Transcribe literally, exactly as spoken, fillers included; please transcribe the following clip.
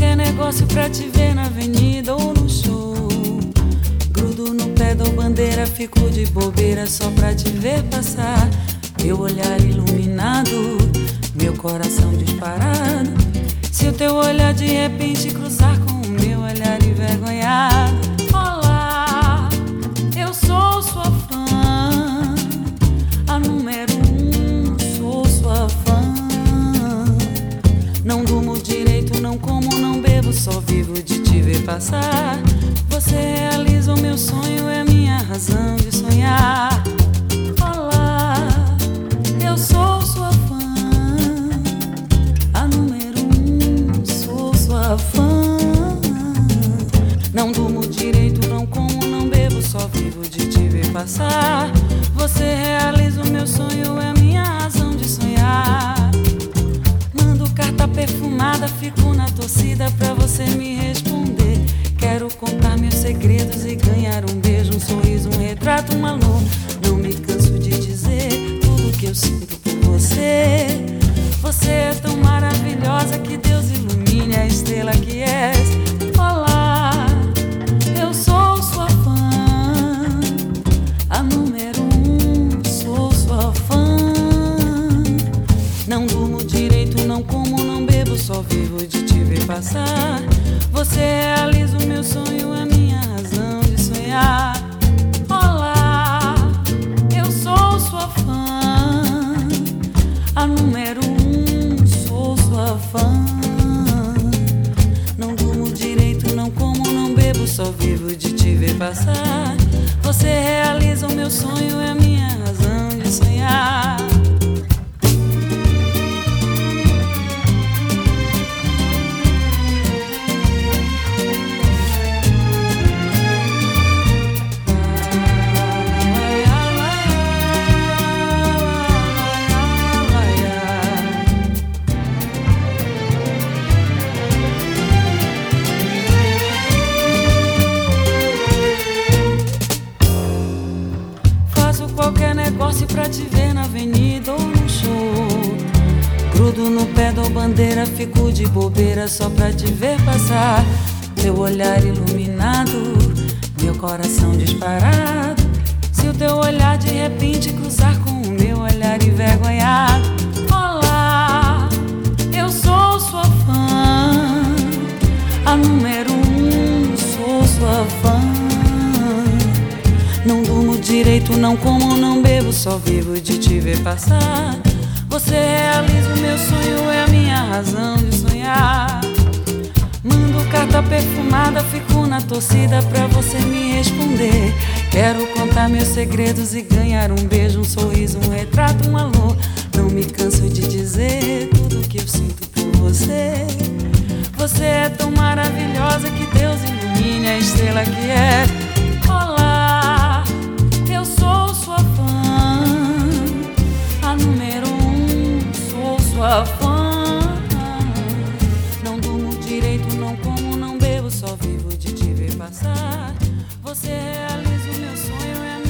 qualquer negócio pra te ver na avenida ou no show. Grudo no pé, dou bandeira, fico de bobeira só pra te ver passar. Meu olhar iluminado, meu coração disparado. Se o teu olhar de repente cruzar com o meu olhar envergonhado. Olá, eu sou sua fã, a número um, sou sua fã. Não durmo direito, não como, não bebo, só vivo de te ver passar. Você realiza o meu sonho, é a minha razão de sonhar. Olá, eu sou sua fã, a número um, sou sua fã. Não durmo direito, não como, não bebo, só vivo de te ver passar. Você realiza o meu sonho, é a minha razão de sonhar. Mando carta perfumada, fico na torcida pra você me responder. Quero contar meus segredos e ganhar um beijo, um sorriso, um retrato, um alô. Não me canso de dizer tudo que eu sinto por você. Você é tão maravilhosa que Deus ilumine a estrela que és. Olá, eu sou sua fã, a número um, sou sua fã. Não durmo direito, não como, não bebo, só vivo de te ver passar. Você realiza o meu sonho, é a minha razão de sonhar. Olá, eu sou sua fã, a número um, sou sua fã. Não durmo direito, não como, não bebo, só vivo de te ver passar. Você realiza o meu sonho, é a minha razão de sonhar. Qualquer negócio pra te ver na avenida ou no show. Grudo no pé, dou bandeira, fico de bobeira só pra te ver passar. Teu olhar iluminado, meu coração disparado. Se o teu olhar de repente cruzar com o meu olhar envergonhado. Olá, eu sou sua fã, a número um, sou sua fã. Não durmo direito, não como, não bebo, só vivo de te ver passar. Você realiza o meu sonho, é a minha razão de sonhar. Mando carta perfumada, fico na torcida pra você me responder. Quero contar meus segredos e ganhar um beijo, um sorriso, um retrato, um alô. Não me canso de dizer tudo que eu sinto por você. Você é tão maravilhosa que Deus ilumine a estrela que é. Olá, eu sou sua fã, a número um, sou sua fã. Não durmo direito, não como, não bebo, só vivo de te ver passar. Você realiza o meu sonho, é a minha